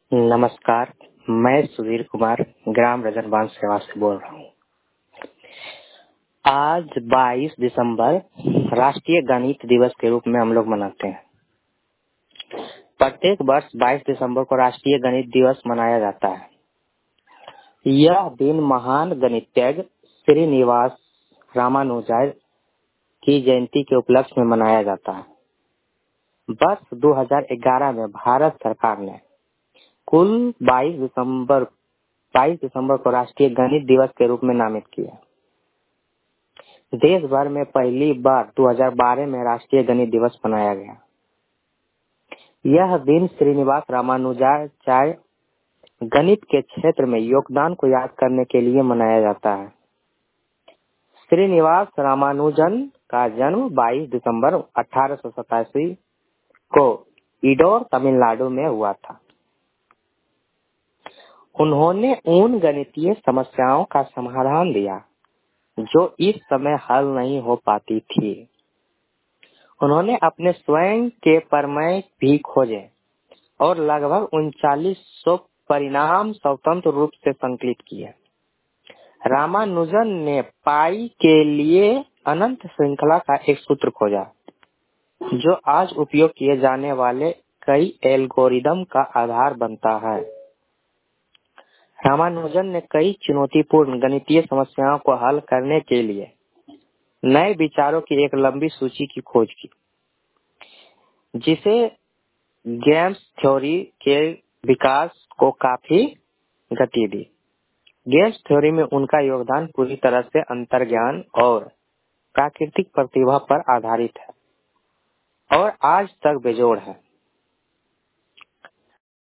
नमस्कार, मैं सुधीर कुमार ग्राम रजनबांध सेवा से बोल रहा हूँ। आज 22 दिसंबर राष्ट्रीय गणित दिवस के रूप में हम लोग मनाते हैं। प्रत्येक वर्ष 22 दिसंबर को राष्ट्रीय गणित दिवस मनाया जाता है। यह दिन महान गणितज्ञ श्रीनिवास रामानुजन की जयंती के उपलक्ष्य में मनाया जाता है। वर्ष 2011 में भारत सरकार ने कुल 22 दिसंबर को राष्ट्रीय गणित दिवस के रूप में नामित किया। देश भर में पहली बार 2012 में राष्ट्रीय गणित दिवस मनाया गया। यह दिन श्रीनिवास रामानुजाचार्य गणित के क्षेत्र में योगदान को याद करने के लिए मनाया जाता है। श्रीनिवास रामानुजन का जन्म 22 दिसंबर 1887 को इंदौर, तमिलनाडु में हुआ था। उन्होंने उन गणितीय समस्याओं का समाधान दिया जो इस समय हल नहीं हो पाती थी। उन्होंने अपने स्वयं के प्रमेय भी खोजे और लगभग 3900 परिणाम स्वतंत्र रूप से संकलित किए। रामानुजन ने पाई के लिए अनंत श्रृंखला का एक सूत्र खोजा जो आज उपयोग किए जाने वाले कई एल्गोरिदम का आधार बनता है। रामानुजन ने कई चुनौतीपूर्ण गणितीय समस्याओं को हल करने के लिए नए विचारों की एक लंबी सूची की खोज की, जिसे गेम्स थ्योरी के विकास को काफी गति दी। गेम्स थ्योरी में उनका योगदान पूरी तरह से अंतर्ज्ञान और प्राकृतिक प्रतिभा पर आधारित है और आज तक बेजोड़ है।